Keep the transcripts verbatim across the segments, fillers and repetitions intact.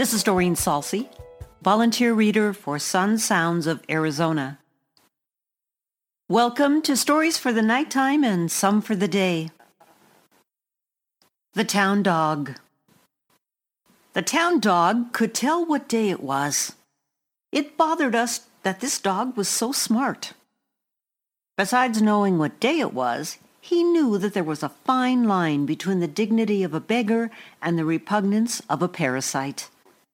This is Doreen Salsi, volunteer reader for Sun Sounds of Arizona. Welcome to Stories for the Nighttime and Some for the Day. The Town Dog. The town dog could tell what day it was. It bothered us that this dog was so smart. Besides knowing what day it was, he knew that there was a fine line between the dignity of a beggar and the repugnance of a parasite.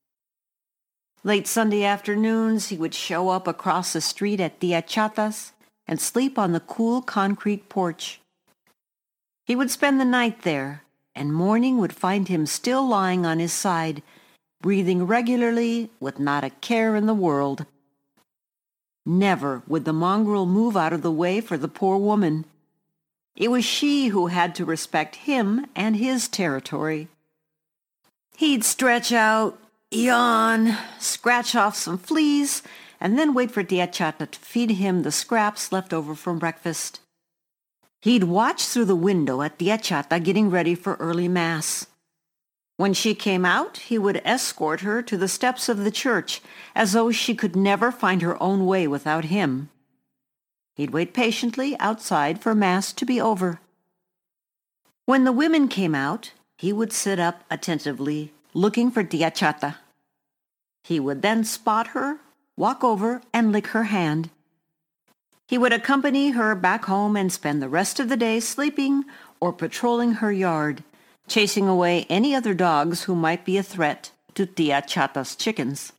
Late Sunday afternoons, he would show up across the street at Tia Chata's and sleep on the cool concrete porch. He would spend the night there, and morning would find him still lying on his side, breathing regularly with not a care in the world. Never would the mongrel move out of the way for the poor woman. It was she who had to respect him and his territory. He'd stretch out, yawn, scratch off some fleas, and then wait for Tia Chata to feed him the scraps left over from breakfast. He'd watch through the window at Tia Chata getting ready for early Mass. When she came out, he would escort her to the steps of the church, as though she could never find her own way without him. He'd wait patiently outside for Mass to be over. When the women came out, he would sit up attentively, looking for Tia Chata. He would then spot her, walk over, and lick her hand. He would accompany her back home and spend the rest of the day sleeping or patrolling her yard, chasing away any other dogs who might be a threat to Tia Chata's chickens.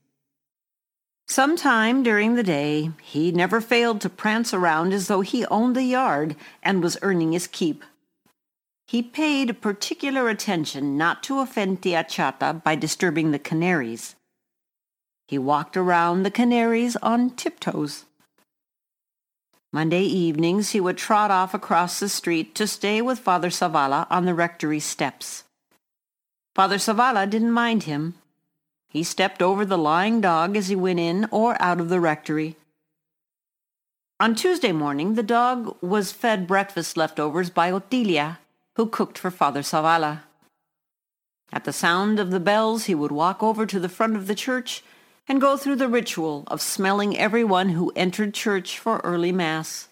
Sometime during the day, he never failed to prance around as though he owned the yard and was earning his keep. He paid particular attention not to offend Tia Chata by disturbing the canaries. He walked around the canaries on tiptoes. Monday evenings he would trot off across the street to stay with Father Zavala on the rectory steps. Father Zavala didn't mind him. He stepped over the lying dog as he went in or out of the rectory. On Tuesday morning, the dog was fed breakfast leftovers by Otilia, who cooked for Father Zavala. At the sound of the bells, he would walk over to the front of the church and go through the ritual of smelling everyone who entered church for early Mass.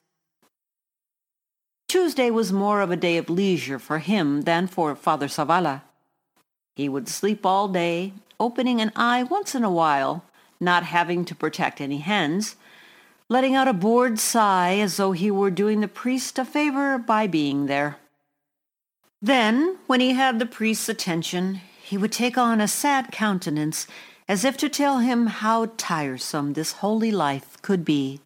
Tuesday was more of a day of leisure for him than for Father Zavala. He would sleep all day, opening an eye once in a while, not having to protect any hens, letting out a bored sigh as though he were doing the priest a favor by being there. Then, when he had the priest's attention, he would take on a sad countenance as if to tell him how tiresome this holy life could be.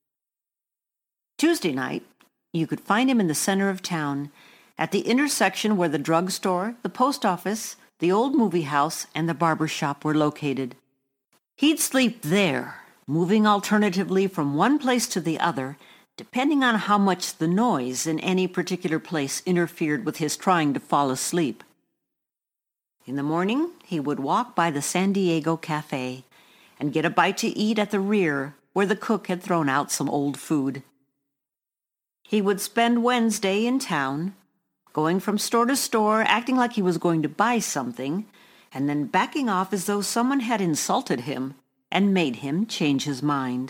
Tuesday night, you could find him in the center of town, at the intersection where the drugstore, the post office, the old movie house, and the barber shop were located. He'd sleep there, moving alternatively from one place to the other, depending on how much the noise in any particular place interfered with his trying to fall asleep. In the morning, he would walk by the San Diego Cafe and get a bite to eat at the rear where the cook had thrown out some old food. He would spend Wednesday in town, going from store to store, acting like he was going to buy something, and then backing off as though someone had insulted him and made him change his mind.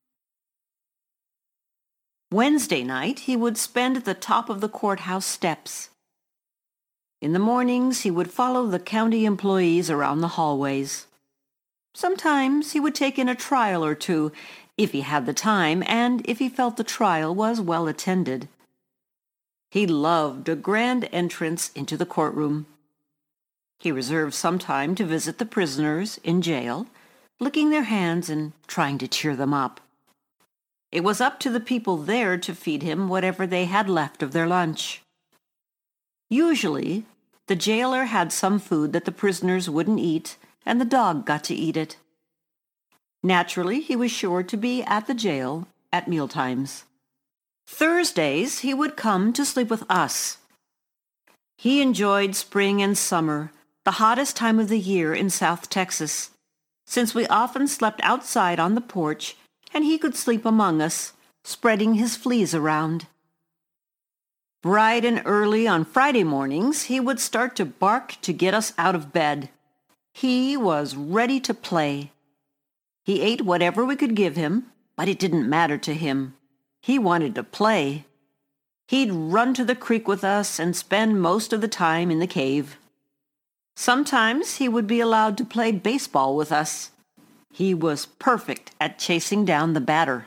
Wednesday night, he would spend at the top of the courthouse steps. In the mornings, he would follow the county employees around the hallways. Sometimes he would take in a trial or two, if he had the time and if he felt the trial was well attended. He loved a grand entrance into the courtroom. He reserved some time to visit the prisoners in jail, licking their hands and trying to cheer them up. It was up to the people there to feed him whatever they had left of their lunch. Usually, the jailer had some food that the prisoners wouldn't eat, and the dog got to eat it. Naturally, he was sure to be at the jail at mealtimes. Thursdays, he would come to sleep with us. He enjoyed spring and summer, the hottest time of the year in South Texas, since we often slept outside on the porch, and he could sleep among us, spreading his fleas around. Bright and early on Friday mornings, he would start to bark to get us out of bed. He was ready to play. He ate whatever we could give him, but it didn't matter to him. He wanted to play. He'd run to the creek with us and spend most of the time in the cave. Sometimes he would be allowed to play baseball with us. He was perfect at chasing down the batter.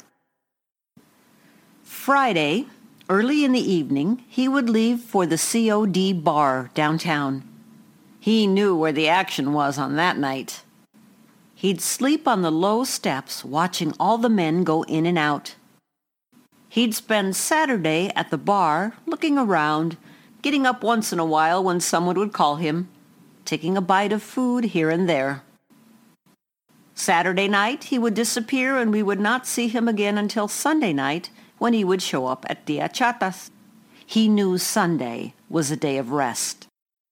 Friday, early in the evening, he would leave for the C O D bar downtown. He knew where the action was on that night. He'd sleep on the low steps watching all the men go in and out. He'd spend Saturday at the bar looking around, getting up once in a while when someone would call him, taking a bite of food here and there. Saturday night he would disappear and we would not see him again until Sunday night when he would show up at Tia Chata's. He knew Sunday was a day of rest.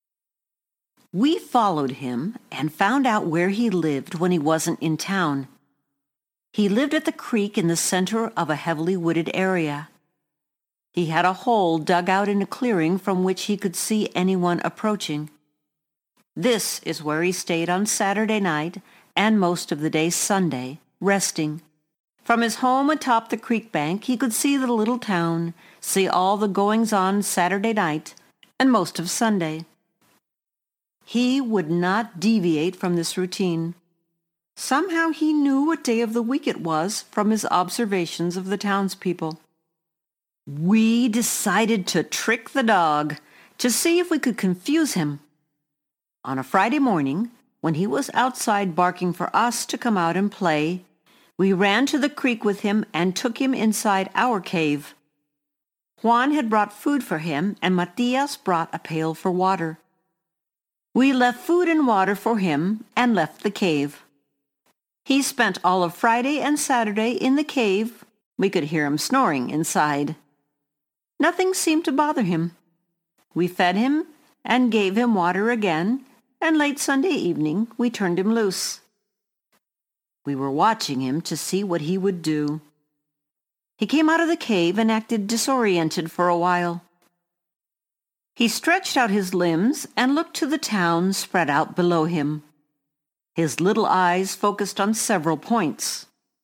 We followed him and found out where he lived when he wasn't in town. He lived at the creek in the center of a heavily wooded area. He had a hole dug out in a clearing from which he could see anyone approaching. This is where he stayed on Saturday night and most of the day Sunday, resting. From his home atop the creek bank, he could see the little town, see all the goings-on Saturday night and most of Sunday. He would not deviate from this routine. Somehow he knew what day of the week it was from his observations of the townspeople. We decided to trick the dog to see if we could confuse him. On a Friday morning, when he was outside barking for us to come out and play, we ran to the creek with him and took him inside our cave. Juan had brought food for him, and Matias brought a pail for water. We left food and water for him and left the cave. He spent all of Friday and Saturday in the cave. We could hear him snoring inside. Nothing seemed to bother him. We fed him and gave him water again, and late Sunday evening we turned him loose. We were watching him to see what he would do. He came out of the cave and acted disoriented for a while. He stretched out his limbs and looked to the town spread out below him. His little eyes focused on several points.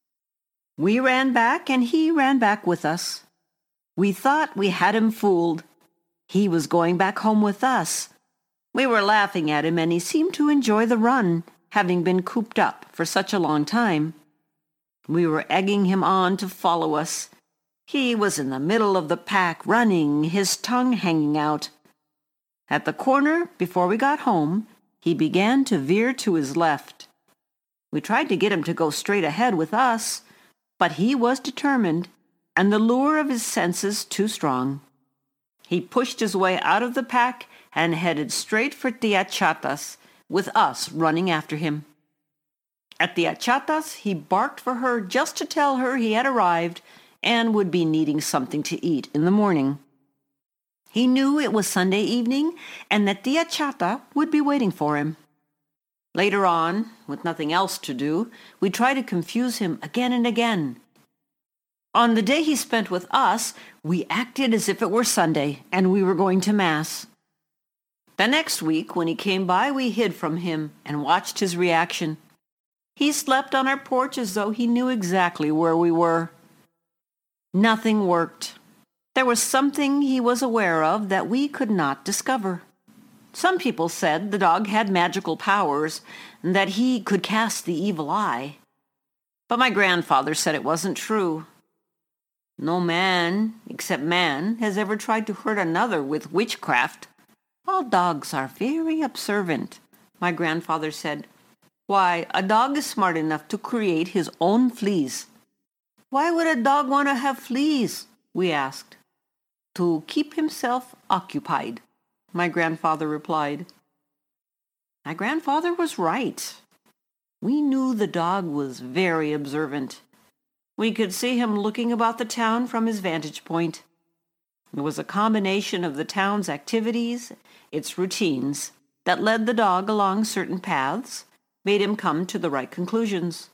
We ran back and he ran back with us. We thought we had him fooled. He was going back home with us. We were laughing at him and he seemed to enjoy the run, having been cooped up for such a long time. We were egging him on to follow us. He was in the middle of the pack, running, his tongue hanging out. At the corner, before we got home, he began to veer to his left. We tried to get him to go straight ahead with us, but he was determined, and the lure of his senses too strong. He pushed his way out of the pack and headed straight for Tia Chata's, with us running after him. At Tia Chata's, he barked for her just to tell her he had arrived and would be needing something to eat in the morning. He knew it was Sunday evening and that Tia Chata would be waiting for him. Later on, with nothing else to do, we tried to confuse him again and again. On the day he spent with us, we acted as if it were Sunday and we were going to Mass. The next week, when he came by, we hid from him and watched his reaction. He slept on our porch as though he knew exactly where we were. Nothing worked. There was something he was aware of that we could not discover. Some people said the dog had magical powers and that he could cast the evil eye. But my grandfather said it wasn't true. No man, except man, has ever tried to hurt another with witchcraft. All dogs are very observant, my grandfather said. Why, a dog is smart enough to create his own fleas. Why would a dog want to have fleas? We asked. To keep himself occupied, my grandfather replied. My grandfather was right. We knew the dog was very observant. We could see him looking about the town from his vantage point. It was a combination of the town's activities, its routines, that led the dog along certain paths, made him come to the right conclusions.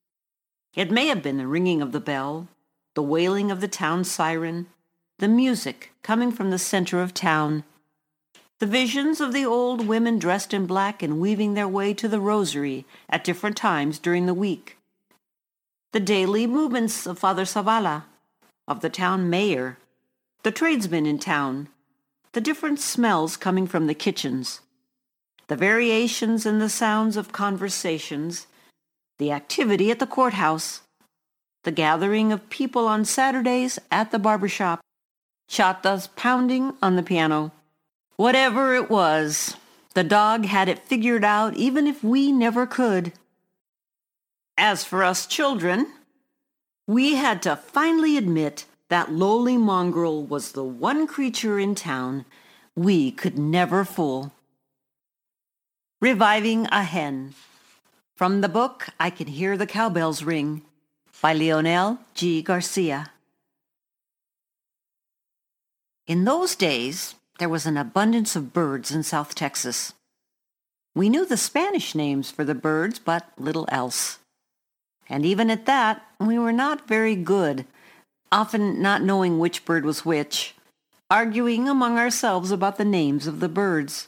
It may have been the ringing of the bell, the wailing of the town siren, the music coming from the center of town. The visions of the old women dressed in black and weaving their way to the rosary at different times during the week. The daily movements of Father Zavala, of the town mayor, the tradesmen in town, the different smells coming from the kitchens, the variations in the sounds of conversations, the activity at the courthouse, the gathering of people on Saturdays at the barber shop, Chata's pounding on the piano. Whatever it was, the dog had it figured out even if we never could. As for us children, we had to finally admit that lowly mongrel was the one creature in town we could never fool. Reviving a Hen. From the book I Can Hear the Cowbells Ring by Leonel G. Garcia. In those days, there was an abundance of birds in South Texas. We knew the Spanish names for the birds, but little else. And even at that, we were not very good, often not knowing which bird was which, arguing among ourselves about the names of the birds.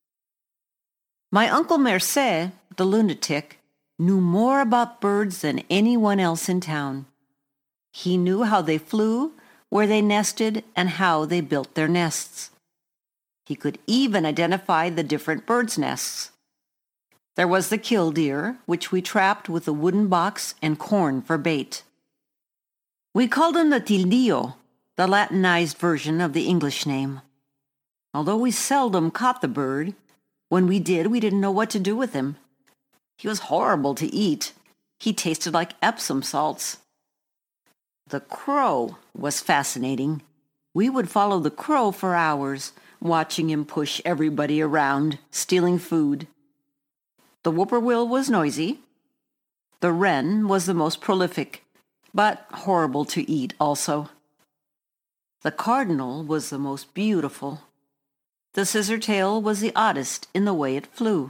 My Uncle Merced, the lunatic, knew more about birds than anyone else in town. He knew how they flew, where they nested, and how they built their nests. He could even identify the different birds' nests. There was the killdeer, which we trapped with a wooden box and corn for bait. We called him the tildillo, the Latinized version of the English name. Although we seldom caught the bird, when we did, we didn't know what to do with him. He was horrible to eat. He tasted like Epsom salts. The crow was fascinating. We would follow the crow for hours, watching him push everybody around, stealing food. The whippoorwill was noisy. The wren was the most prolific, but horrible to eat also. The cardinal was the most beautiful. The scissortail was the oddest in the way it flew.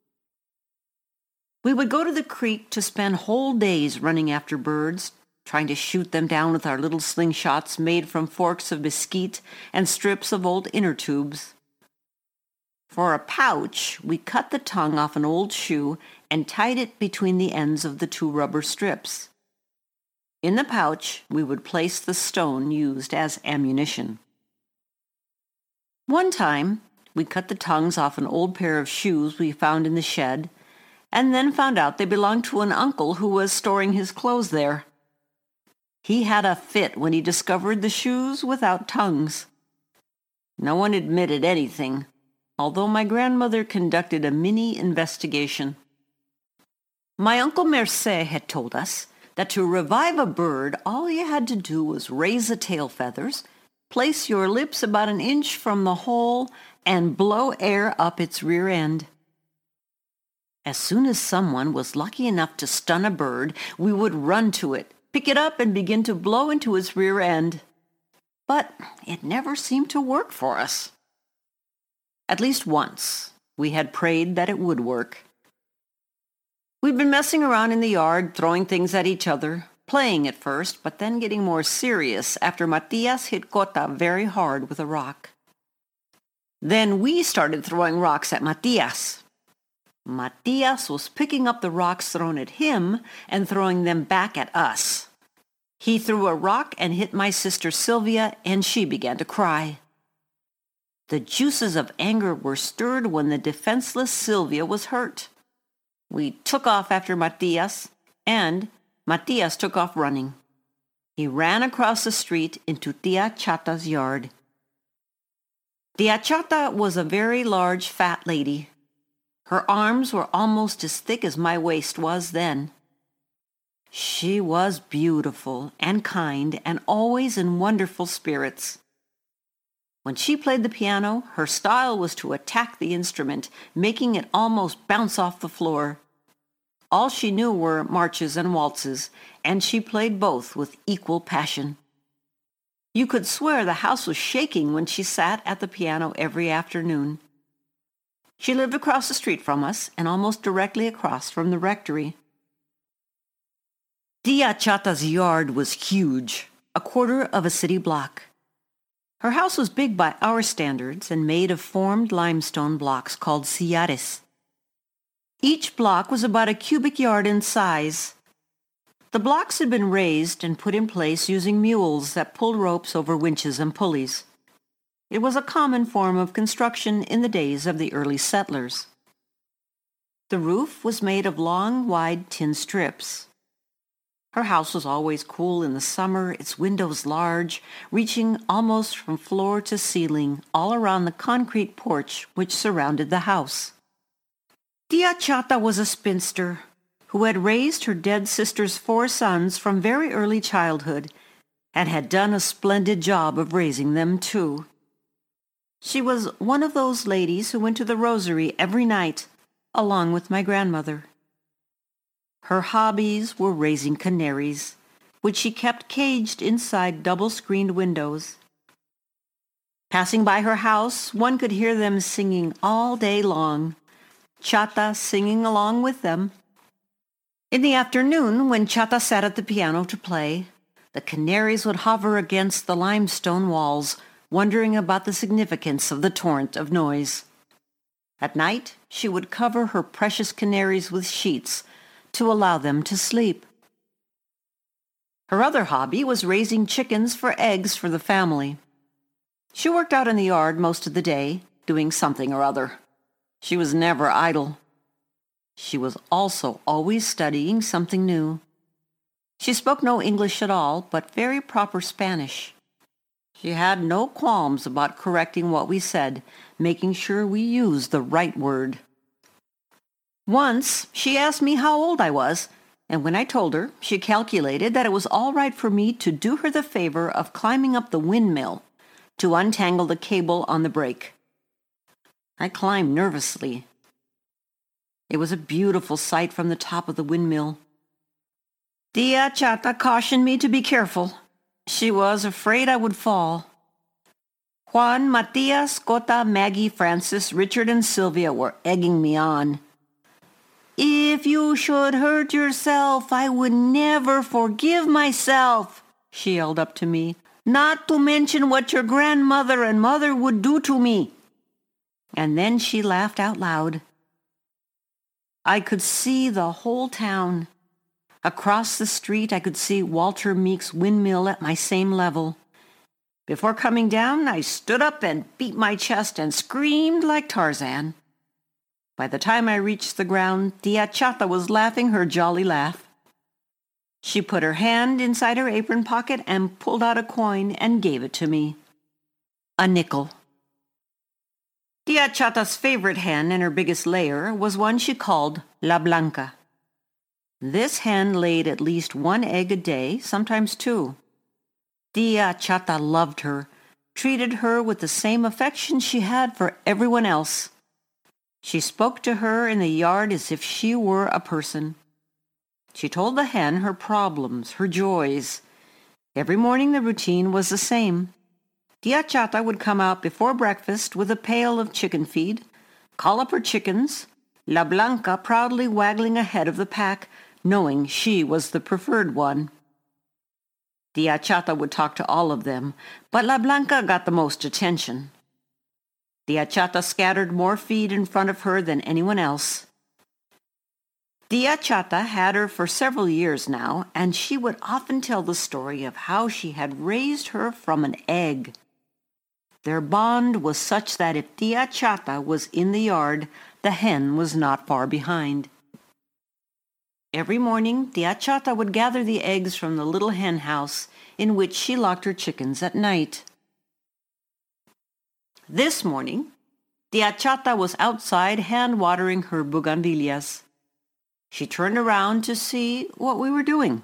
We would go to the creek to spend whole days running after birds, trying to shoot them down with our little slingshots made from forks of mesquite and strips of old inner tubes. For a pouch, we cut the tongue off an old shoe and tied it between the ends of the two rubber strips. In the pouch, we would place the stone used as ammunition. One time, we cut the tongues off an old pair of shoes we found in the shed, and then found out they belonged to an uncle who was storing his clothes there. He had a fit when he discovered the shoes without tongues. No one admitted anything, although my grandmother conducted a mini investigation. My Uncle Merced had told us that to revive a bird, all you had to do was raise the tail feathers, place your lips about an inch from the hole, and blow air up its rear end. As soon as someone was lucky enough to stun a bird, we would run to it, pick it up, and begin to blow into its rear end. But it never seemed to work for us. At least once, we had prayed that it would work. We'd been messing around in the yard, throwing things at each other, playing at first, but then getting more serious after Matias hit Cota very hard with a rock. Then we started throwing rocks at Matias. Matias was picking up the rocks thrown at him and throwing them back at us. He threw a rock and hit my sister Sylvia, and she began to cry. The juices of anger were stirred when the defenseless Sylvia was hurt. We took off after Matias, and Matias took off running. He ran across the street into Tia Chata's yard. Tia Chata was a very large, fat lady. Her arms were almost as thick as my waist was then. She was beautiful and kind and always in wonderful spirits. When she played the piano, her style was to attack the instrument, making it almost bounce off the floor. All she knew were marches and waltzes, and she played both with equal passion. You could swear the house was shaking when she sat at the piano every afternoon. She lived across the street from us and almost directly across from the rectory. Tia Chata's yard was huge, a quarter of a city block. Her house was big by our standards and made of formed limestone blocks called sillares. Each block was about a cubic yard in size. The blocks had been raised and put in place using mules that pulled ropes over winches and pulleys. It was a common form of construction in the days of the early settlers. The roof was made of long, wide tin strips. Her house was always cool in the summer, its windows large, reaching almost from floor to ceiling all around the concrete porch which surrounded the house. Tia Chata was a spinster who had raised her dead sister's four sons from very early childhood and had done a splendid job of raising them too. She was one of those ladies who went to the rosary every night, along with my grandmother. Her hobbies were raising canaries, which she kept caged inside double-screened windows. Passing by her house, one could hear them singing all day long, Chata singing along with them. In the afternoon, when Chata sat at the piano to play, the canaries would hover against the limestone walls, wondering about the significance of the torrent of noise. At night, she would cover her precious canaries with sheets to allow them to sleep. Her other hobby was raising chickens for eggs for the family. She worked out in the yard most of the day, doing something or other. She was never idle. She was also always studying something new. She spoke no English at all, but very proper Spanish. She had no qualms about correcting what we said, making sure we used the right word. Once, she asked me how old I was, and when I told her, she calculated that it was all right for me to do her the favor of climbing up the windmill to untangle the cable on the brake. I climbed nervously. It was a beautiful sight from the top of the windmill. Tia Chata cautioned me to be careful. She was afraid I would fall. Juan, Matias, Cota, Maggie, Francis, Richard, and Sylvia were egging me on. "If you should hurt yourself, I would never forgive myself," she yelled up to me, "not to mention what your grandmother and mother would do to me." And then she laughed out loud. I could see the whole town. Across the street, I could see Walter Meek's windmill at my same level. Before coming down, I stood up and beat my chest and screamed like Tarzan. By the time I reached the ground, Tia Chata was laughing her jolly laugh. She put her hand inside her apron pocket and pulled out a coin and gave it to me. A nickel. Tia Chata's favorite hen and her biggest layer was one she called La Blanca. This hen laid at least one egg a day, sometimes two. Tia Chata loved her, treated her with the same affection she had for everyone else. She spoke to her in the yard as if she were a person. She told the hen her problems, her joys. Every morning the routine was the same. Tia Chata would come out before breakfast with a pail of chicken feed, call up her chickens, La Blanca proudly waggling ahead of the pack, knowing she was the preferred one. Tia Chata would talk to all of them, but La Blanca got the most attention. Tia Chata scattered more feed in front of her than anyone else. Tia Chata had her for several years now, and she would often tell the story of how she had raised her from an egg. Their bond was such that if Tia Chata was in the yard, the hen was not far behind. Every morning, Tia Chata would gather the eggs from the little hen house in which she locked her chickens at night. This morning, Tia Chata was outside hand-watering her bougainvilleas. She turned around to see what we were doing.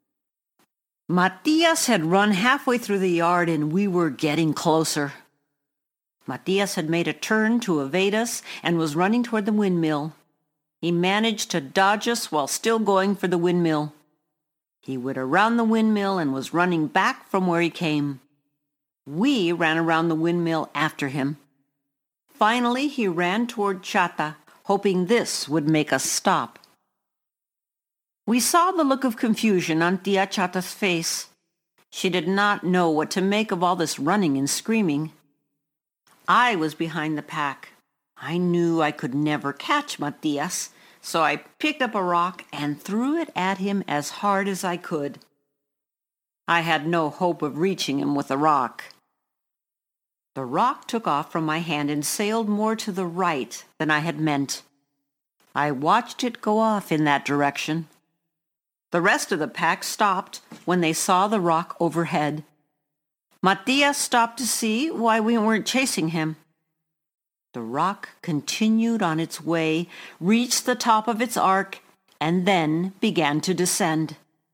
Matias had run halfway through the yard and we were getting closer. Matias had made a turn to evade us and was running toward the windmill. He managed to dodge us while still going for the windmill. He went around the windmill and was running back from where he came. We ran around the windmill after him. Finally, he ran toward Chata, hoping this would make us stop. We saw the look of confusion on Tia Chata's face. She did not know what to make of all this running and screaming. I was behind the pack. I knew I could never catch Matias, so I picked up a rock and threw it at him as hard as I could. I had no hope of reaching him with the rock. The rock took off from my hand and sailed more to the right than I had meant. I watched it go off in that direction. The rest of the pack stopped when they saw the rock overhead. Matias stopped to see why we weren't chasing him. The rock continued on its way, reached the top of its arc, and then began to descend.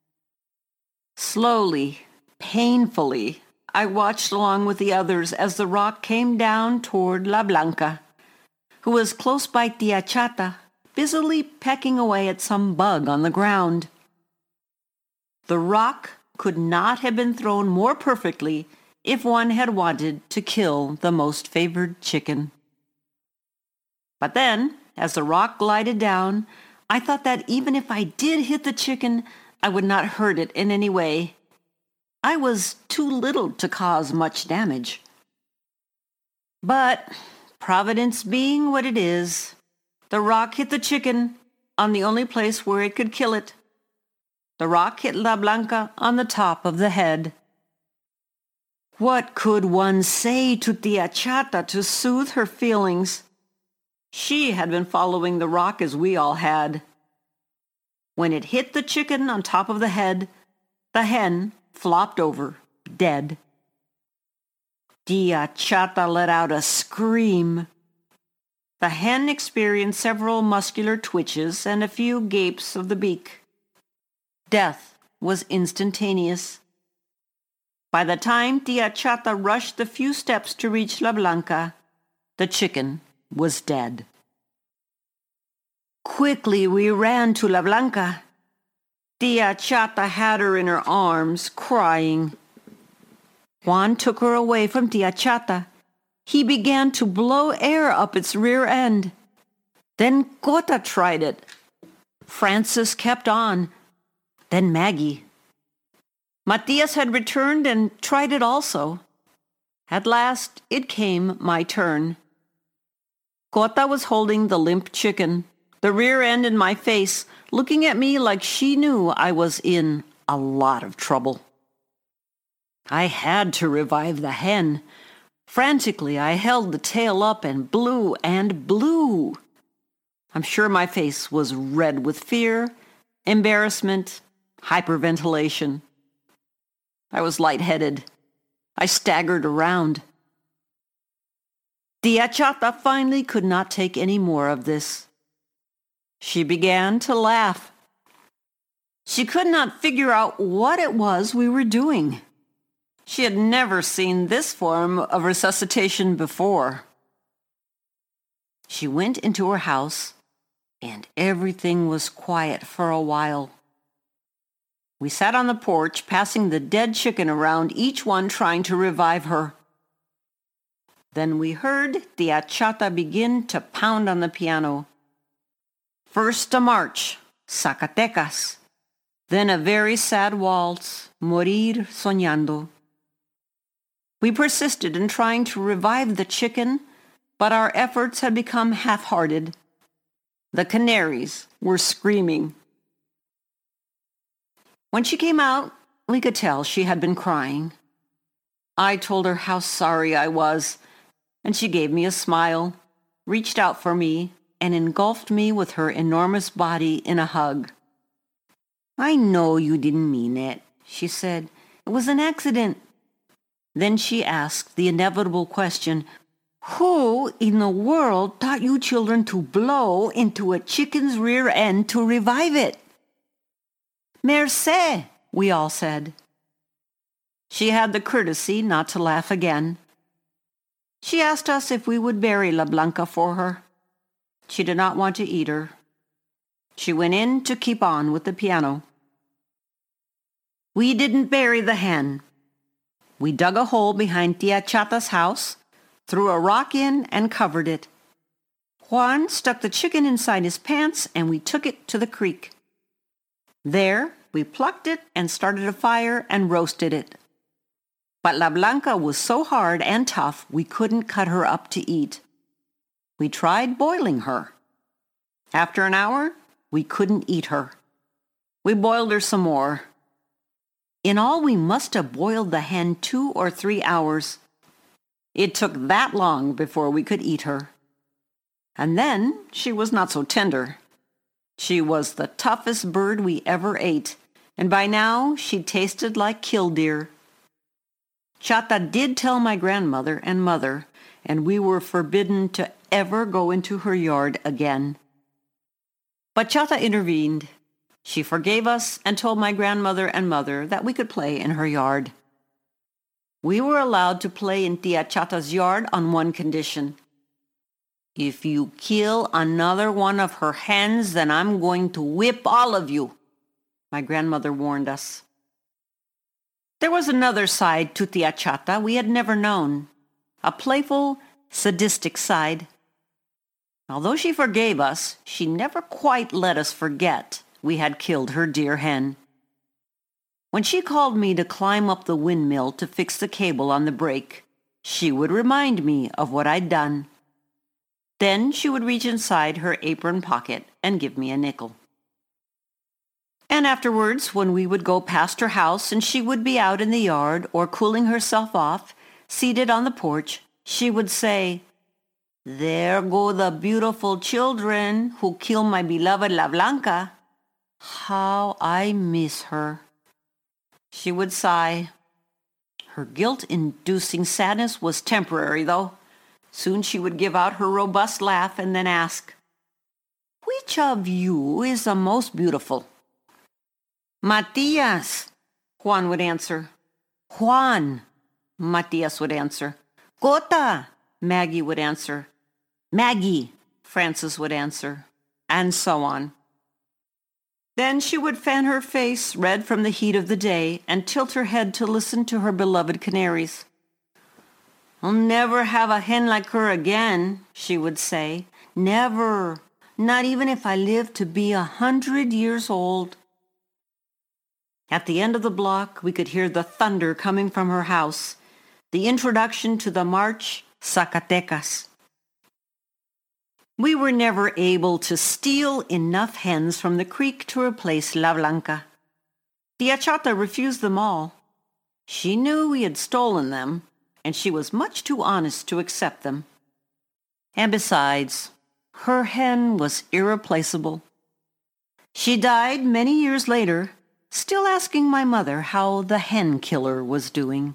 Slowly, painfully, I watched along with the others as the rock came down toward La Blanca, who was close by Tia Chata, busily pecking away at some bug on the ground. The rock could not have been thrown more perfectly if one had wanted to kill the most favored chicken. But then, as the rock glided down, I thought that even if I did hit the chicken, I would not hurt it in any way. I was too little to cause much damage. But, Providence being what it is, the rock hit the chicken on the only place where it could kill it. The rock hit La Blanca on the top of the head. What could one say to Tia Chata to soothe her feelings? She had been following the rock as we all had. When it hit the chicken on top of the head, the hen flopped over, dead. Tia Chata let out a scream. The hen experienced several muscular twitches and a few gapes of the beak. Death was instantaneous. By the time Tia Chata rushed the few steps to reach La Blanca, the chicken was dead. Quickly we ran to La Blanca. Tia Chata had her in her arms, crying. Juan took her away from Tia Chata. He began to blow air up its rear end. Then Cota tried it. Francis kept on. Then Maggie. Matias had returned and tried it also. At last it came my turn. Cota was holding the limp chicken, the rear end in my face, looking at me like she knew I was in a lot of trouble. I had to revive the hen. Frantically, I held the tail up and blew and blew. I'm sure my face was red with fear, embarrassment, hyperventilation. I was lightheaded. I staggered around. Tia Chata finally could not take any more of this. She began to laugh. She could not figure out what it was we were doing. She had never seen this form of resuscitation before. She went into her house, and everything was quiet for a while. We sat on the porch, passing the dead chicken around, each one trying to revive her. Then we heard Tia Chata begin to pound on the piano. First a march, Zacatecas. Then a very sad waltz, Morir Soñando. We persisted in trying to revive the chicken, but our efforts had become half-hearted. The canaries were screaming. When she came out, we could tell she had been crying. I told her how sorry I was, and she gave me a smile, reached out for me, and engulfed me with her enormous body in a hug. I know you didn't mean it, she said. It was an accident. Then she asked the inevitable question, who in the world taught you children to blow into a chicken's rear end to revive it? Merci, we all said. She had the courtesy not to laugh again. She asked us if we would bury La Blanca for her. She did not want to eat her. She went in to keep on with the piano. We didn't bury the hen. We dug a hole behind Tia Chata's house, threw a rock in, and covered it. Juan stuck the chicken inside his pants, and we took it to the creek. There, we plucked it and started a fire and roasted it. But La Blanca was so hard and tough we couldn't cut her up to eat. We tried boiling her. After an hour, we couldn't eat her. We boiled her some more. In all, we must have boiled the hen two or three hours. It took that long before we could eat her. And then she was not so tender. She was the toughest bird we ever ate, and by now she tasted like killdeer. Chata did tell my grandmother and mother, and we were forbidden to ever go into her yard again. But Chata intervened. She forgave us and told my grandmother and mother that we could play in her yard. We were allowed to play in Tia Chata's yard on one condition. If you kill another one of her hens, then I'm going to whip all of you, my grandmother warned us. There was another side to Tia Chata we had never known, a playful, sadistic side. Although she forgave us, she never quite let us forget we had killed her dear hen. When she called me to climb up the windmill to fix the cable on the break, she would remind me of what I'd done. Then she would reach inside her apron pocket and give me a nickel. And afterwards, when we would go past her house and she would be out in the yard or cooling herself off, seated on the porch, she would say, "There go the beautiful children who kill my beloved La Blanca. How I miss her." She would sigh. Her guilt-inducing sadness was temporary, though. Soon she would give out her robust laugh and then ask, "Which of you is the most beautiful?" "Matias," Juan would answer. "Juan," Matias would answer. "Cota," Maggie would answer. "Maggie," Francis would answer, and so on. Then she would fan her face, red from the heat of the day, and tilt her head to listen to her beloved canaries. "I'll never have a hen like her again," she would say. "Never, not even if I live to be a hundred years old." At the end of the block, we could hear the thunder coming from her house, the introduction to the march Zacatecas. We were never able to steal enough hens from the creek to replace La Blanca. Tia Chata refused them all. She knew we had stolen them, and she was much too honest to accept them. And besides, her hen was irreplaceable. She died many years later, still asking my mother how the hen killer was doing.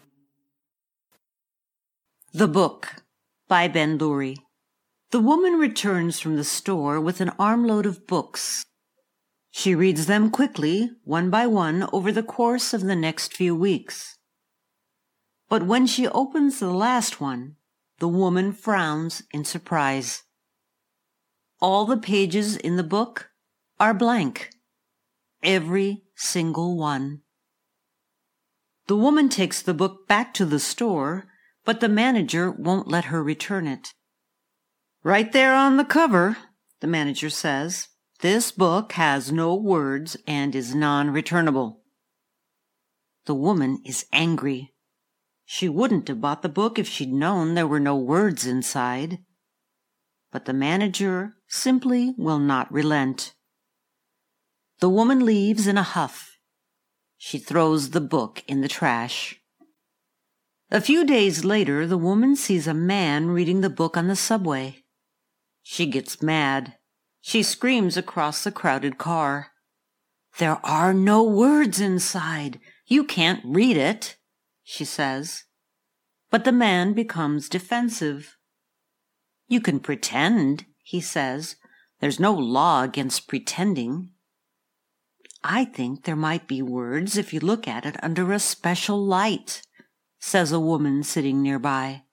The Book by Ben Lurie. The woman returns from the store with an armload of books. She reads them quickly, one by one, over the course of the next few weeks. But when she opens the last one, the woman frowns in surprise. All the pages in the book are blank. Every single one. The woman takes the book back to the store, but the manager won't let her return it. "Right there on the cover," the manager says, "this book has no words and is non-returnable." The woman is angry. She wouldn't have bought the book if she'd known there were no words inside. But the manager simply will not relent. The woman leaves in a huff. She throws the book in the trash. A few days later, the woman sees a man reading the book on the subway. She gets mad. She screams across the crowded car. "There are no words inside. You can't read it," she says. But the man becomes defensive. "You can pretend," he says. "There's no law against pretending." "I think there might be words if you look at it under a special light," says a woman sitting nearby.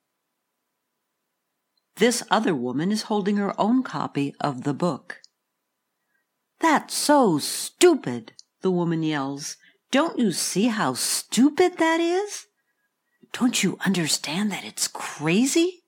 This other woman is holding her own copy of the book. "That's so stupid," the woman yells. "Don't you see how stupid that is? Don't you understand that it's crazy?"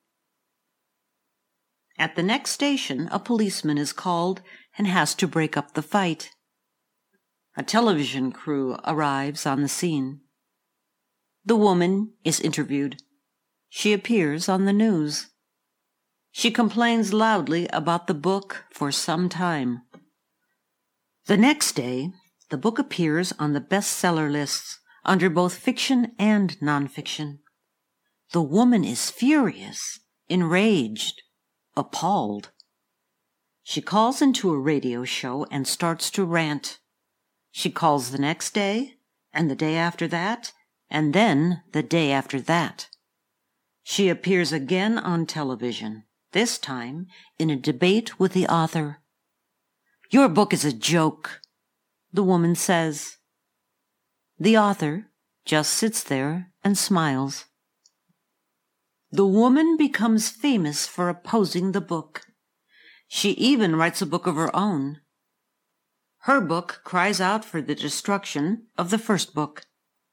At the next station, a policeman is called and has to break up the fight. A television crew arrives on the scene. The woman is interviewed. She appears on the news. She complains loudly about the book for some time. The next day, the book appears on the bestseller lists under both fiction and nonfiction. The woman is furious, enraged, appalled. She calls into a radio show and starts to rant. She calls the next day, and the day after that, and then the day after that. She appears again on television, this time in a debate with the author. "Your book is a joke," the woman says. The author just sits there and smiles. The woman becomes famous for opposing the book. She even writes a book of her own. Her book cries out for the destruction of the first book.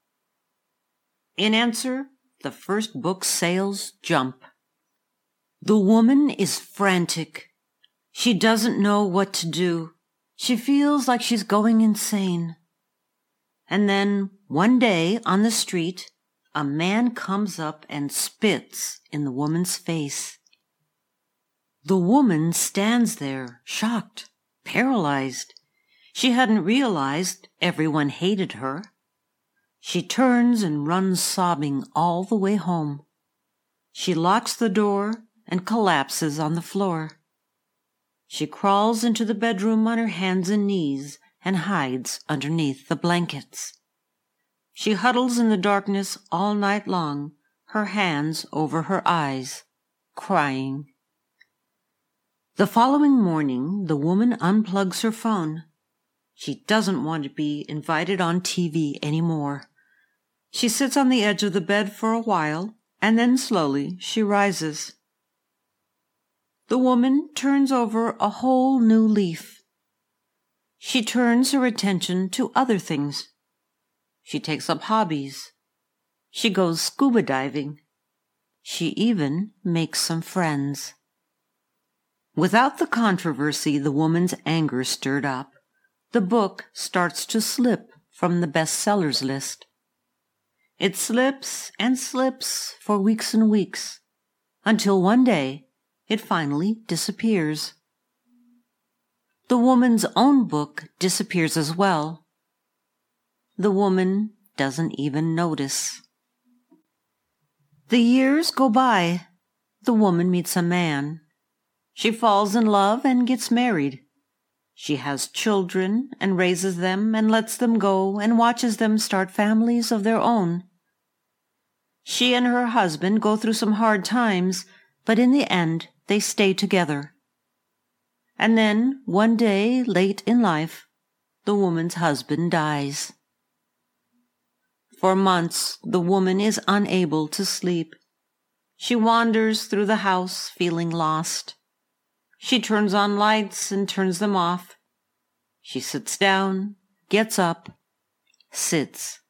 In answer, the first book's sales jump. The woman is frantic. She doesn't know what to do. She feels like she's going insane. And then, one day on the street, a man comes up and spits in the woman's face. The woman stands there, shocked, paralyzed. She hadn't realized everyone hated her. She turns and runs sobbing all the way home. She locks the door and collapses on the floor. She crawls into the bedroom on her hands and knees and hides underneath the blankets. She huddles in the darkness all night long, her hands over her eyes, crying. The following morning, the woman unplugs her phone. She doesn't want to be invited on T V anymore. She sits on the edge of the bed for a while, and then slowly she rises. The woman turns over a whole new leaf. She turns her attention to other things. She takes up hobbies. She goes scuba diving. She even makes some friends. Without the controversy the woman's anger stirred up, the book starts to slip from the bestsellers list. It slips and slips for weeks and weeks, until one day it finally disappears. The woman's own book disappears as well. The woman doesn't even notice. The years go by. The woman meets a man. She falls in love and gets married. She has children and raises them and lets them go and watches them start families of their own. She and her husband go through some hard times, but in the end they stay together. And then, one day late in life, the woman's husband dies. For months, the woman is unable to sleep. She wanders through the house feeling lost. She turns on lights and turns them off. She sits down, gets up, sits.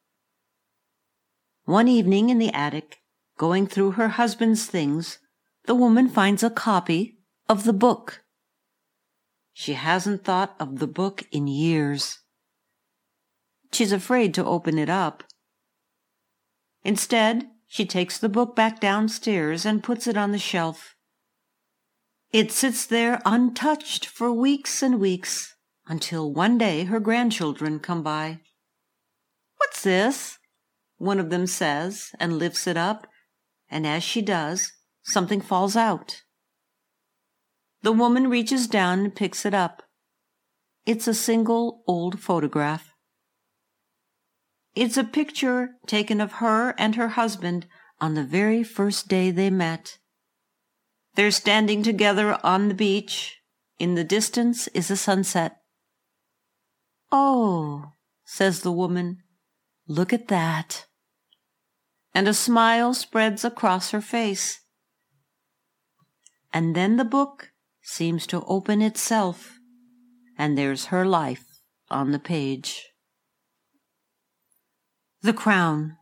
One evening in the attic, going through her husband's things, the woman finds a copy of the book. She hasn't thought of the book in years. She's afraid to open it up. Instead, she takes the book back downstairs and puts it on the shelf. It sits there untouched for weeks and weeks, until one day her grandchildren come by. "What's this?" one of them says, and lifts it up, and as she does, something falls out. The woman reaches down and picks it up. It's a single old photograph. It's a picture taken of her and her husband on the very first day they met. They're standing together on the beach. In the distance is a sunset. "Oh," says the woman, "look at that." And a smile spreads across her face. And then the book seems to open itself, and there's her life on the page. The Crown.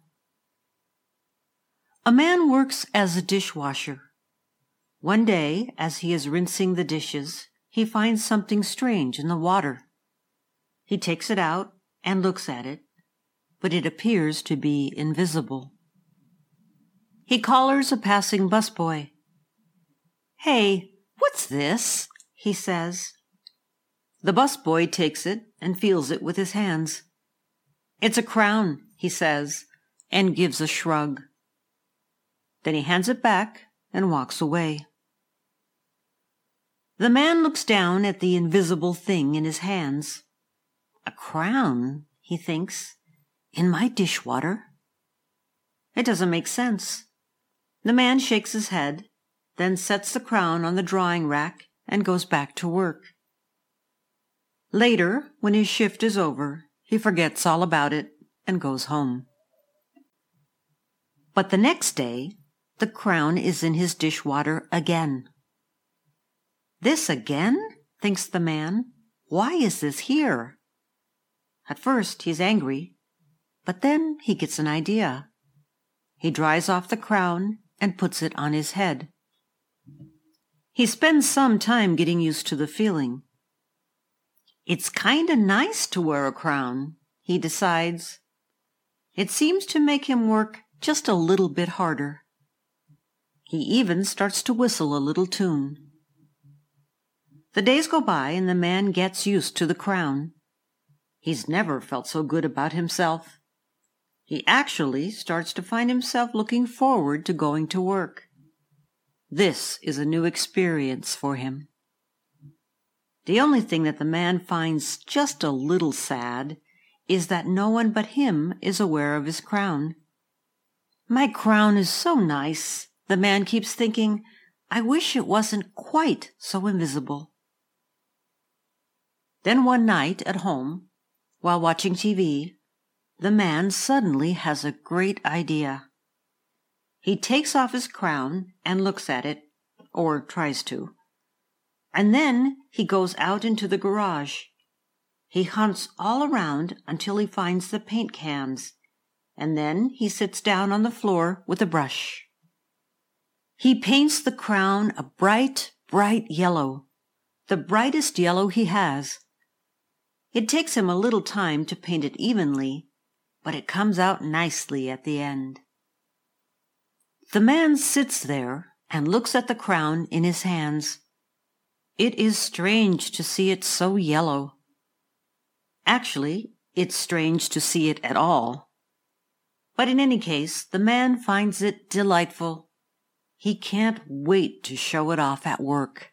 A man works as a dishwasher. One day, as he is rinsing the dishes, he finds something strange in the water. He takes it out and looks at it. but it appears to be invisible. He collars a passing busboy. "Hey, what's this?" he says. The busboy takes it and feels it with his hands. "It's a crown," he says, and gives a shrug. Then he hands it back and walks away. The man looks down at the invisible thing in his hands. A crown, he thinks, in my dishwater? It doesn't make sense. The man shakes his head, then sets the crown on the drawing rack and goes back to work. Later, when his shift is over, he forgets all about it and goes home. But the next day, the crown is in his dishwater again. "This again?" thinks the man. "Why is this here?" At first he's angry, but then he gets an idea. He dries off the crown and puts it on his head. He spends some time getting used to the feeling. It's kinda nice to wear a crown, he decides. It seems to make him work just a little bit harder. He even starts to whistle a little tune. The days go by and the man gets used to the crown. He's never felt so good about himself. He actually starts to find himself looking forward to going to work. This is a new experience for him. The only thing that the man finds just a little sad is that no one but him is aware of his crown. "My crown is so nice," the man keeps thinking. "I wish it wasn't quite so invisible." Then one night at home, while watching T V, the man suddenly has a great idea. He takes off his crown and looks at it, or tries to. And then he goes out into the garage. He hunts all around until he finds the paint cans, and then he sits down on the floor with a brush. He paints the crown a bright, bright yellow, the brightest yellow he has. It takes him a little time to paint it evenly, but it comes out nicely at the end. The man sits there and looks at the crown in his hands. It is strange to see it so yellow. Actually, it's strange to see it at all. But in any case, the man finds it delightful. He can't wait to show it off at work.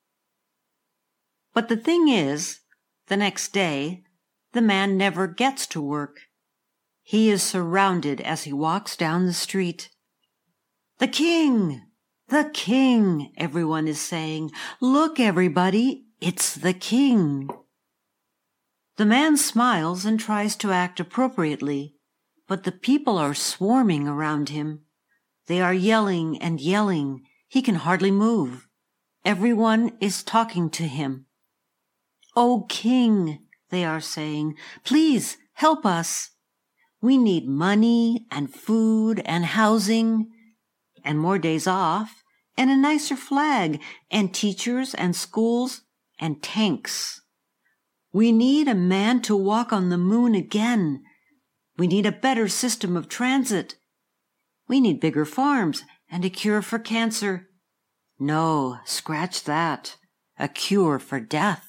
But the thing is, the next day, the man never gets to work. He is surrounded as he walks down the street. "The king! The king!" everyone is saying. "Look, everybody, it's the king." The man smiles and tries to act appropriately, but the people are swarming around him. They are yelling and yelling. He can hardly move. Everyone is talking to him. "Oh, king," they are saying, "please help us. We need money and food and housing and more days off and a nicer flag and teachers and schools and tanks. We need a man to walk on the moon again. We need a better system of transit. We need bigger farms and a cure for cancer. No, scratch that. A cure for death."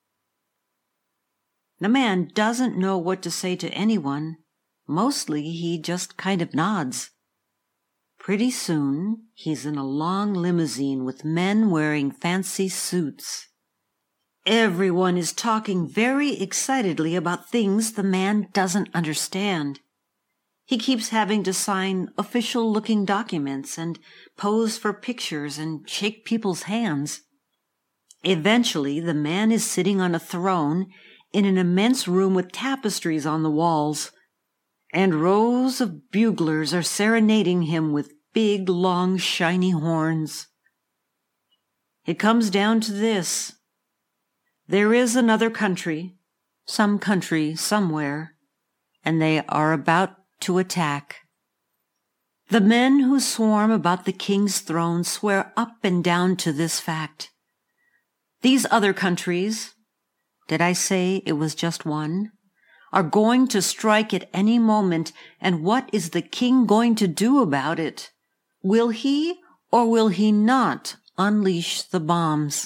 The man doesn't know what to say to anyone. Mostly he just kind of nods. Pretty soon he's in a long limousine with men wearing fancy suits. Everyone is talking very excitedly about things the man doesn't understand. He keeps having to sign official-looking documents and pose for pictures and shake people's hands. Eventually, the man is sitting on a throne in an immense room with tapestries on the walls, and rows of buglers are serenading him with big, long, shiny horns. It comes down to this. There is another country, some country somewhere, and they are about to attack. The men who swarm about the king's throne swear up and down to this fact. These other countries, did I say it was just one, are going to strike at any moment, and what is the king going to do about it? Will he or will he not unleash the bombs?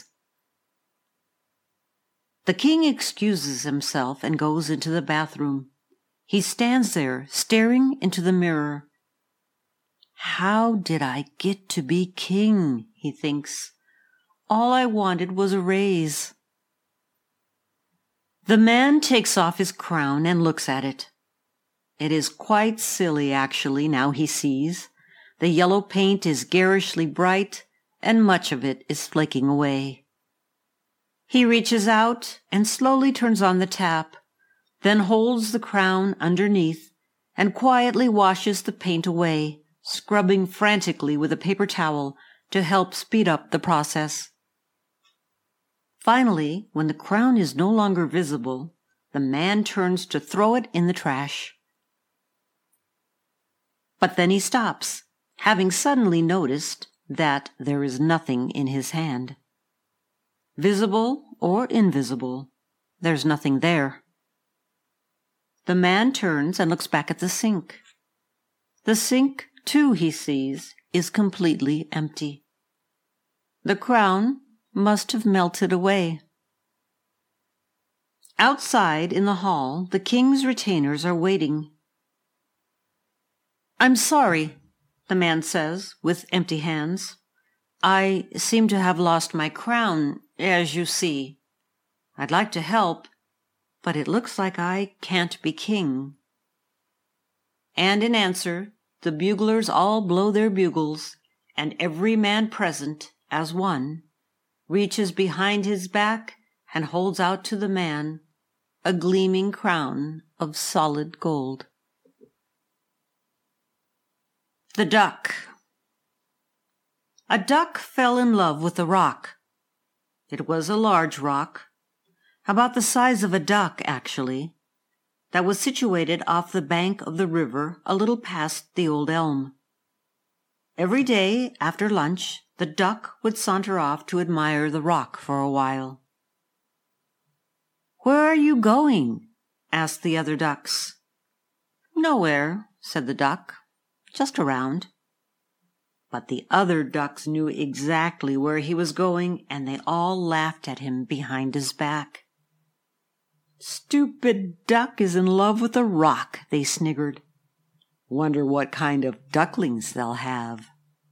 The king excuses himself and goes into the bathroom. He stands there, staring into the mirror. How did I get to be king? He thinks. All I wanted was a raise. The man takes off his crown and looks at it. It is quite silly, actually, now he sees. The yellow paint is garishly bright, and much of it is flaking away. He reaches out and slowly turns on the tap, then holds the crown underneath and quietly washes the paint away, scrubbing frantically with a paper towel to help speed up the process. Finally, when the crown is no longer visible, the man turns to throw it in the trash. But then he stops, having suddenly noticed that there is nothing in his hand. Visible or invisible, there's nothing there. The man turns and looks back at the sink. The sink, too, he sees, is completely empty. The crown must have melted away. Outside in the hall, the king's retainers are waiting. "I'm sorry," the man says, with empty hands. "I seem to have lost my crown, as you see. I'd like to help, but it looks like I can't be king." And in answer, the buglers all blow their bugles, and every man present, as one, reaches behind his back and holds out to the man a gleaming crown of solid gold. The duck. A duck fell in love with a rock. It was a large rock, about the size of a duck, actually, that was situated off the bank of the river a little past the old elm. Every day after lunch, the duck would saunter off to admire the rock for a while. "Where are you going?" asked the other ducks. "Nowhere," said the duck, "just around." But the other ducks knew exactly where he was going, and they all laughed at him behind his back. "Stupid duck is in love with a rock," they sniggered. "Wonder what kind of ducklings they'll have."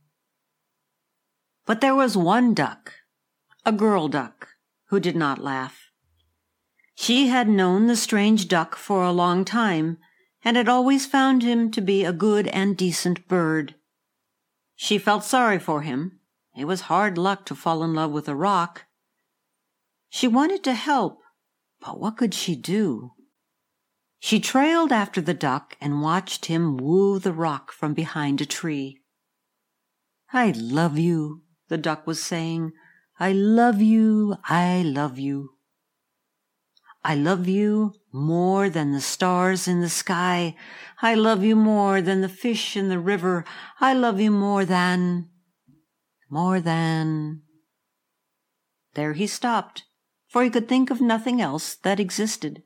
But there was one duck, a girl duck, who did not laugh. She had known the strange duck for a long time, and had always found him to be a good and decent bird. She felt sorry for him. It was hard luck to fall in love with a rock. She wanted to help, but what could she do? She trailed after the duck and watched him woo the rock from behind a tree. "I love you," the duck was saying. "I love you, I love you. I love you more than the stars in the sky. I love you more than the fish in the river. I love you more than, more than." There he stopped, for he could think of nothing else that existed.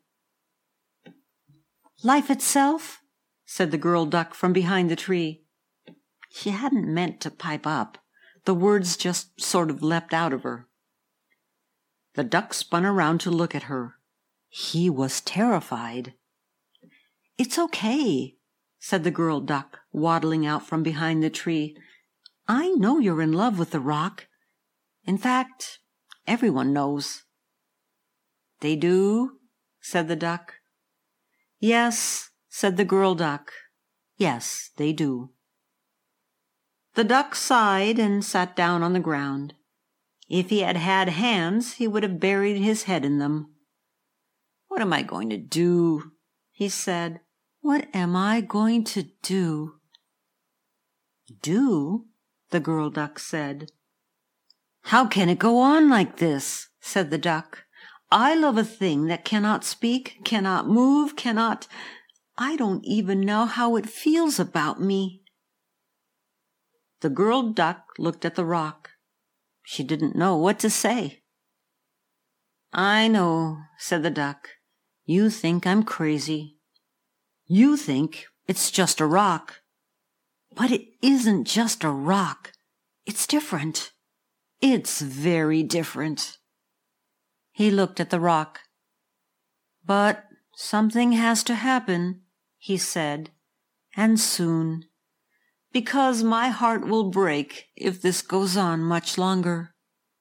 "Life itself?" said the girl duck from behind the tree. She hadn't meant to pipe up. The words just sort of leapt out of her. The duck spun around to look at her. He was terrified. "It's okay," said the girl duck, waddling out from behind the tree. "I know you're in love with the rock. In fact, everyone knows." "They do?" said the duck. "Yes," said the girl duck. "Yes, they do." The duck sighed and sat down on the ground. If he had had hands, he would have buried his head in them. "What am I going to do?" he said. "What am I going to do?" "Do?" the girl duck said. "How can it go on like this?" said the duck. "I love a thing that cannot speak, cannot move, cannot... I don't even know how it feels about me." The girl duck looked at the rock. She didn't know what to say. "I know," said the duck. You think I'm crazy. You think it's just a rock. But it isn't just a rock. It's different. It's very different. He looked at the rock. But something has to happen, he said, and soon, because my heart will break if this goes on much longer.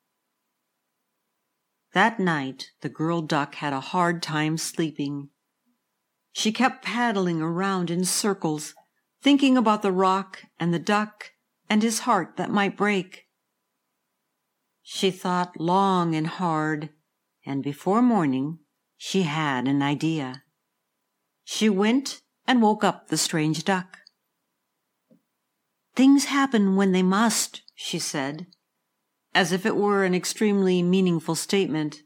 That night, the girl duck had a hard time sleeping. She kept paddling around in circles, thinking about the rock and the duck and his heart that might break. She thought long and hard, and before morning she had an idea. She went and woke up the strange duck. Things happen when they must, she said, as if it were an extremely meaningful statement.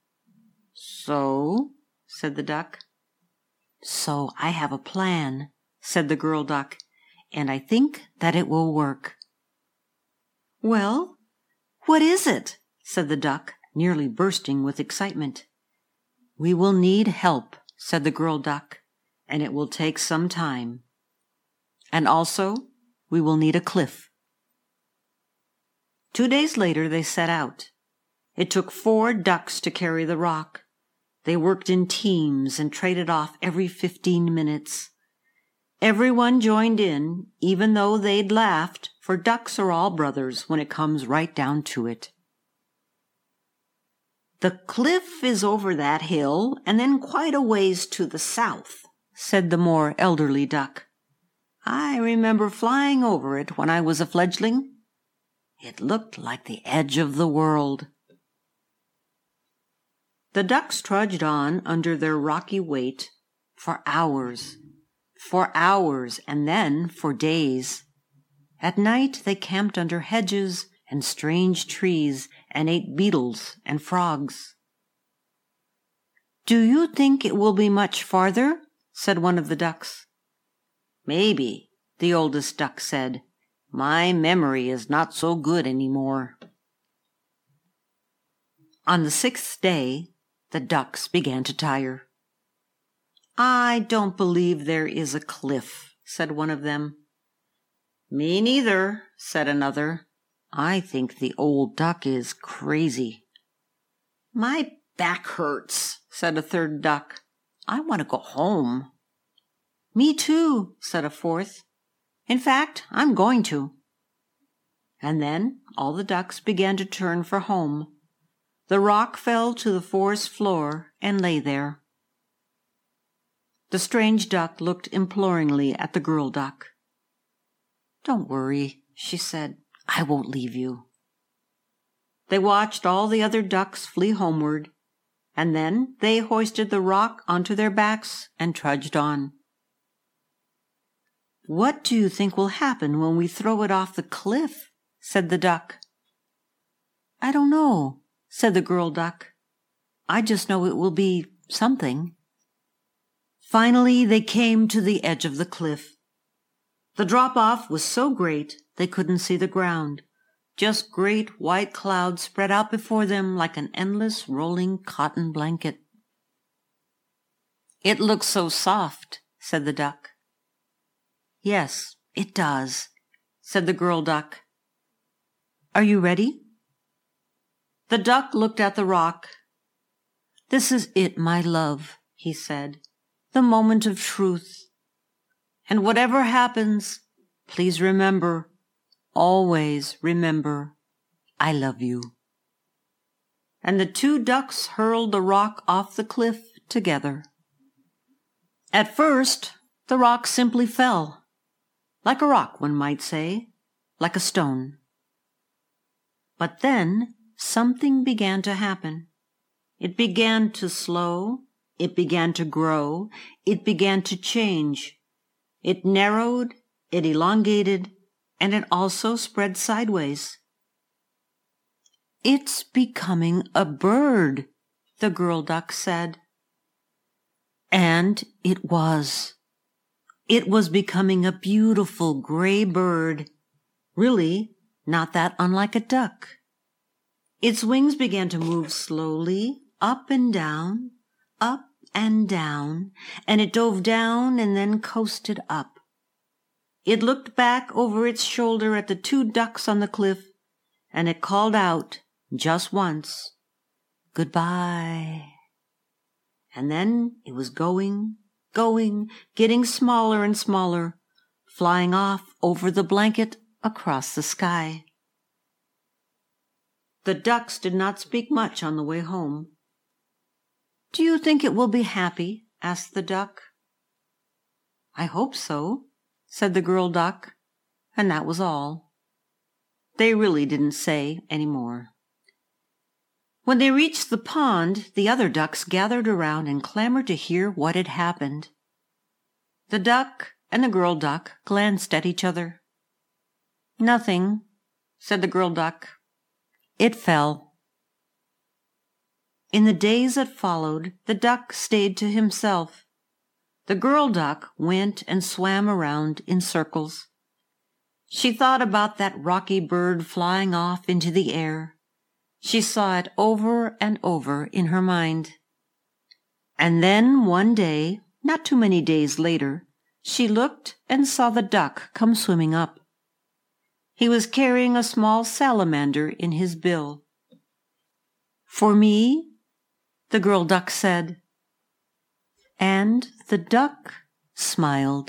So, said the duck. So I have a plan, said the girl duck, and I think that it will work. Well, what is it? Said the duck, nearly bursting with excitement. We will need help, said the girl duck, and it will take some time. And also, we will need a cliff. Two days later they set out. It took four ducks to carry the rock. They worked in teams and traded off every fifteen minutes. Everyone joined in, even though they'd laughed, for ducks are all brothers when it comes right down to it. The cliff is over that hill and then quite a ways to the south, said the more elderly duck. I remember flying over it when I was a fledgling. It looked like the edge of the world. The ducks trudged on under their rocky weight for hours, for hours, and then for days. At night they camped under hedges and strange trees and ate beetles and frogs. Do you think it will be much farther? Said one of the ducks. Maybe, the oldest duck said. My memory is not so good any more. On the sixth day, the ducks began to tire. I don't believe there is a cliff, said one of them. Me neither, said another. I think the old duck is crazy. My back hurts, said a third duck. I want to go home. Me too, said a fourth. In fact, I'm going to. And then all the ducks began to turn for home. The rock fell to the forest floor and lay there. The strange duck looked imploringly at the girl duck. Don't worry, she said. I won't leave you. They watched all the other ducks flee homeward, and then they hoisted the rock onto their backs and trudged on. What do you think will happen when we throw it off the cliff? Said the duck. I don't know, said the girl duck. I just know it will be something. Finally, they came to the edge of the cliff. The drop-off was so great they couldn't see the ground. Just great white clouds spread out before them like an endless rolling cotton blanket. It looks so soft, said the duck. Yes, it does, said the girl duck. Are you ready? The duck looked at the rock. This is it, my love, he said, the moment of truth. And whatever happens, please remember, always remember, I love you. And the two ducks hurled the rock off the cliff together. At first, the rock simply fell, like a rock, one might say, like a stone. But then something began to happen. It began to slow, it began to grow, it began to change. It narrowed, it elongated, and it also spread sideways. It's becoming a bird, the girl duck said. And it was. It was becoming a beautiful gray bird, really not that unlike a duck. Its wings began to move slowly, up and down, up and down, and it dove down and then coasted up. It looked back over its shoulder at the two ducks on the cliff, and it called out just once, "Goodbye." And then it was going, going, getting smaller and smaller, flying off over the blanket across the sky. The ducks did not speak much on the way home. "Do you think it will be happy?" asked the duck. "I hope so," said the girl duck, and that was all. They really didn't say any more. When they reached the pond, the other ducks gathered around and clamored to hear what had happened. The duck and the girl duck glanced at each other. "Nothing," said the girl duck. "It fell." In the days that followed, the duck stayed to himself. The girl duck went and swam around in circles. She thought about that rocky bird flying off into the air. She saw it over and over in her mind. And then one day, not too many days later, she looked and saw the duck come swimming up. He was carrying a small salamander in his bill. "For me?" the girl duck said. And the duck smiled.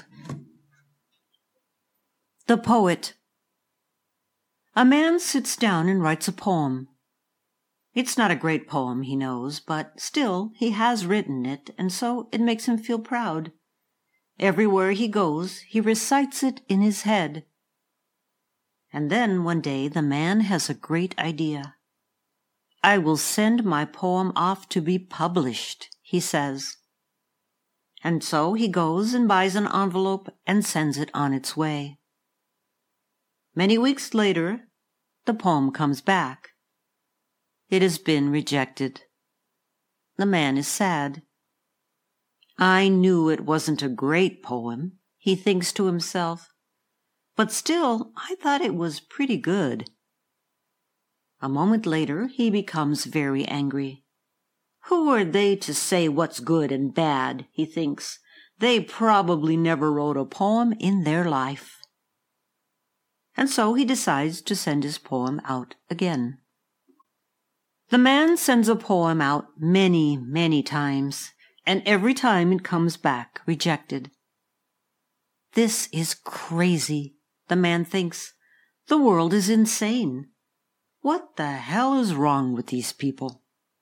The Poet. A man sits down and writes a poem. It's not a great poem, he knows, but still he has written it, and so it makes him feel proud. Everywhere he goes, he recites it in his head. And then one day the man has a great idea. "I will send my poem off to be published," he says. And so he goes and buys an envelope and sends it on its way. Many weeks later, the poem comes back. It has been rejected. The man is sad. "I knew it wasn't a great poem," he thinks to himself, "but still I thought it was pretty good." A moment later he becomes very angry. "Who are they to say what's good and bad?" he thinks. "They probably never wrote a poem in their life." And so he decides to send his poem out again. The man sends a poem out many, many times, and every time it comes back rejected. "This is crazy," the man thinks. "The world is insane. What the hell is wrong with these people?"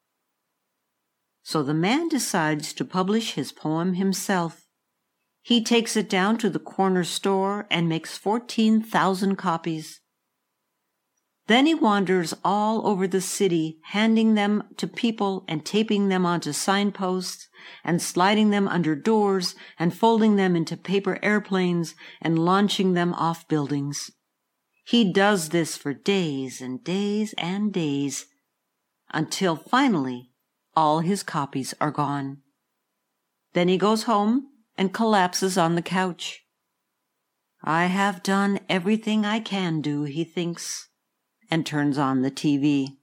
So the man decides to publish his poem himself. He takes it down to the corner store and makes fourteen thousand copies. Then he wanders all over the city, handing them to people and taping them onto signposts and sliding them under doors and folding them into paper airplanes and launching them off buildings. He does this for days and days and days, until finally all his copies are gone. Then he goes home and collapses on the couch. "I have done everything I can do," he thinks, and turns on the T V.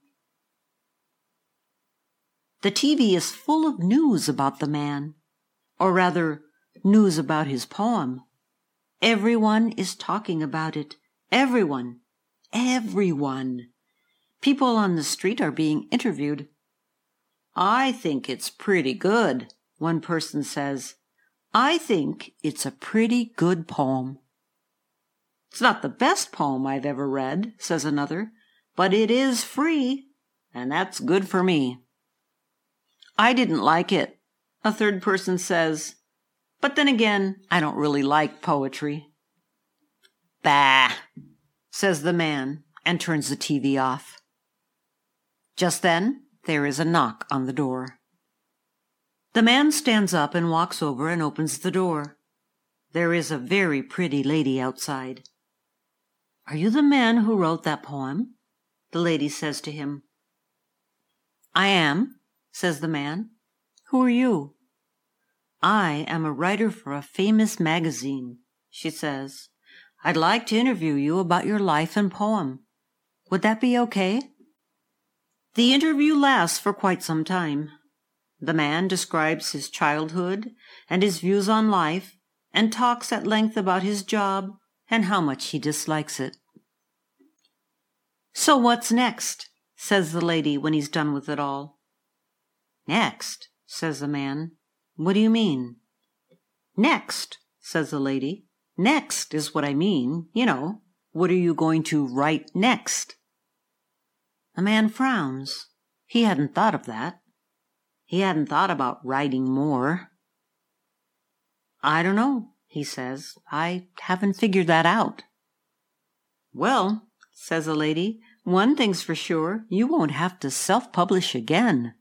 The T V is full of news about the man, or rather, news about his poem. Everyone is talking about it. Everyone. Everyone. People on the street are being interviewed. "I think it's pretty good," one person says. "I think it's a pretty good poem." "It's not the best poem I've ever read," says another, "but it is free, and that's good for me." "I didn't like it," a third person says, "but then again, I don't really like poetry." "Bah," says the man, and turns the T V off. Just then, there is a knock on the door. The man stands up and walks over and opens the door. There is a very pretty lady outside. "Are you the man who wrote that poem?" the lady says to him. "I am," says the man. "Who are you?" "I am a writer for a famous magazine," she says. "I'd like to interview you about your life and poem. Would that be okay?" The interview lasts for quite some time. The man describes his childhood and his views on life and talks at length about his job and how much he dislikes it. "So what's next?" says the lady when he's done with it all. "Next?" says the man. "What do you mean?" "Next," says the lady. "Next is what I mean. You know, what are you going to write next?" The man frowns. He hadn't thought of that. He hadn't thought about writing more. "I don't know," he says. "I haven't figured that out." "Well," says the lady, "one thing's for sure, you won't have to self-publish again."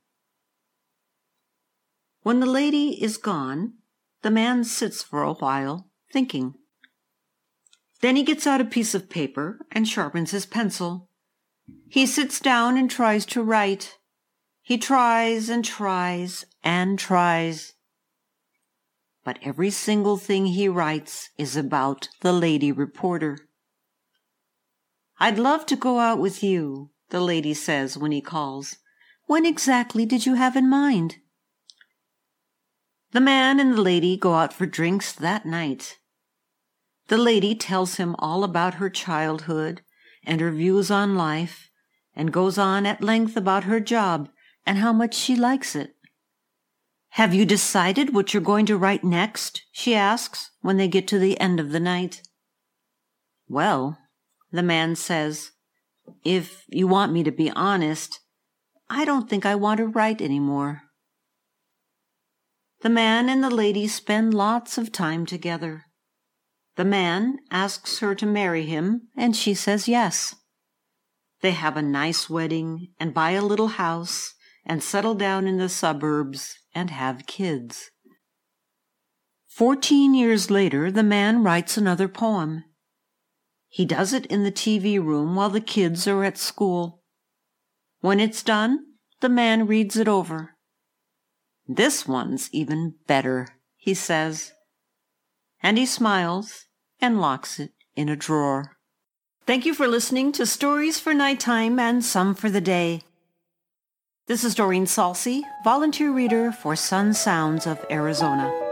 When the lady is gone, the man sits for a while, thinking. Then he gets out a piece of paper and sharpens his pencil. He sits down and tries to write. He tries and tries and tries. But every single thing he writes is about the lady reporter. "I'd love to go out with you," the lady says when he calls. "When exactly did you have in mind?" The man and the lady go out for drinks that night. The lady tells him all about her childhood and her views on life, and goes on at length about her job and how much she likes it. "Have you decided what you're going to write next?" she asks when they get to the end of the night. "Well," the man says, "if you want me to be honest, I don't think I want to write anymore." The man and the lady spend lots of time together. The man asks her to marry him, and she says yes. They have a nice wedding and buy a little house and settle down in the suburbs and have kids. Fourteen years later, the man writes another poem. He does it in the T V room while the kids are at school. When it's done, the man reads it over. "This one's even better," he says. And he smiles and locks it in a drawer. Thank you for listening to Stories for Nighttime and Some for the Day. This is Doreen Salcy, volunteer reader for Sun Sounds of Arizona.